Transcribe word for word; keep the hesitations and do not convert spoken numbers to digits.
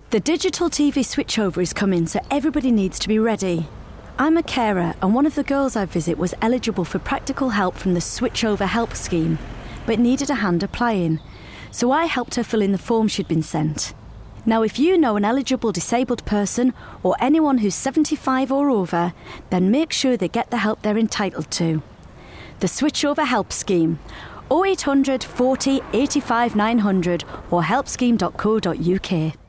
The digital T V switchover is coming, so everybody needs to be ready. I'm a carer, and one of the girls I visit was eligible for practical help from the Switchover Help Scheme, but needed a hand applying, so I helped her fill in the form she'd been sent. Now, if you know an eligible disabled person or anyone who's seventy-five or over, then make sure they get the help they're entitled to. The Switchover Help Scheme, oh eight hundred forty eighty-five nine hundred or help scheme dot co dot uk.